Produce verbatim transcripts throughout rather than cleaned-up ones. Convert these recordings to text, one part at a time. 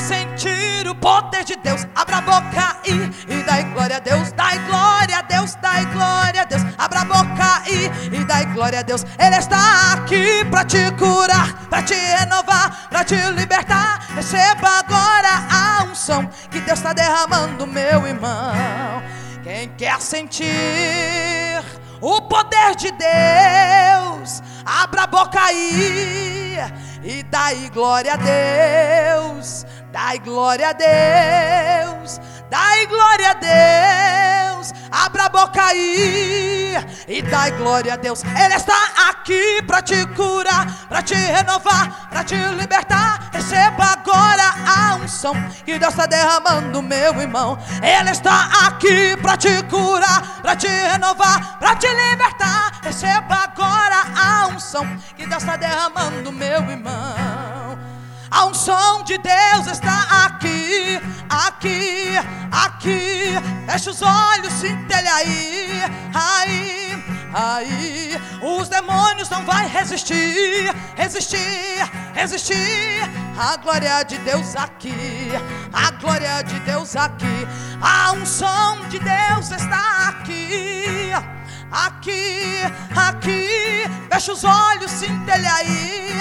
sentir o poder de Deus, abra a boca e, e dai glória a Deus, dai glória a Deus, dai glória a Deus. Abra a boca e, e dai glória a Deus. Ele está aqui pra te curar, pra te renovar, pra te libertar. Receba agora a unção que Deus está derramando, meu irmão. Quem quer sentir o poder de Deus, abra a boca aí e dai glória a Deus, dai glória a Deus, dai glória a Deus. Abra a boca aí e dai glória a Deus. Ele está aqui para te curar, para te renovar, para te libertar. Receba agora a unção que Deus está derramando, meu irmão. Ele está aqui para te curar, para te renovar, para te libertar. Receba agora a unção que Deus está derramando, meu irmão. A unção de Deus está aqui, aqui, aqui. Fecha os olhos, sinta Ele aí, aí, aí. Os demônios não vão resistir, resistir, resistir. A glória de Deus aqui, a glória de Deus aqui. A unção de Deus está aqui, aqui, aqui. Fecha os olhos, sinta Ele aí,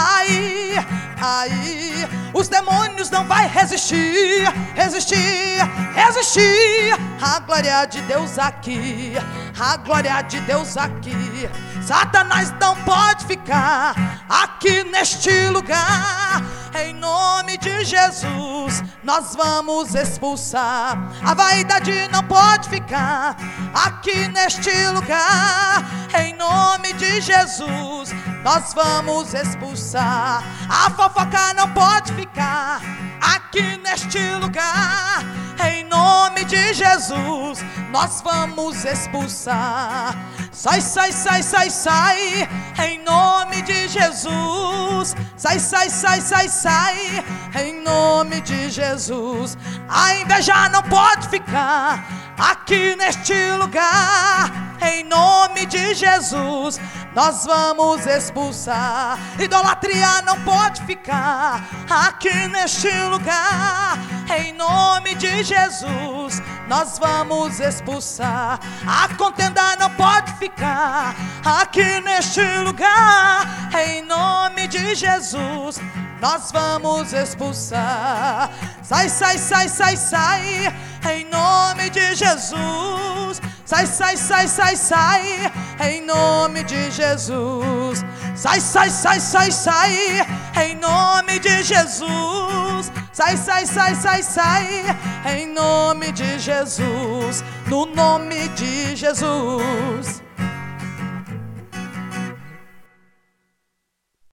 aí, aí. Os demônios não vai resistir, resistir, resistir. A glória de Deus aqui, a glória de Deus aqui. Satanás não pode ficar aqui neste lugar. Em nome de Jesus nós vamos expulsar. A vaidade não pode ficar aqui neste lugar. Em nome de Jesus nós vamos expulsar. A fofoca não pode ficar aqui neste lugar. Em nome de Jesus nós vamos expulsar. Sai, sai, sai, sai, sai. Em nome de Jesus. Sai, sai, sai, sai, sai. Em nome de Jesus. A inveja não pode ficar aqui neste lugar. Em nome de Jesus nós vamos expulsar. Idolatria não pode ficar aqui neste lugar. Em nome de Jesus nós vamos expulsar. A contenda não pode ficar aqui neste lugar. Em nome de Jesus nós vamos expulsar. Sai, sai, sai, sai, sai. Em nome de Jesus. Sai, sai, sai, sai, sai. Em nome de Jesus. Sai, sai, sai, sai, sai. Em nome de Jesus. Sai, sai, sai, sai, sai. Em nome de Jesus. No nome de Jesus.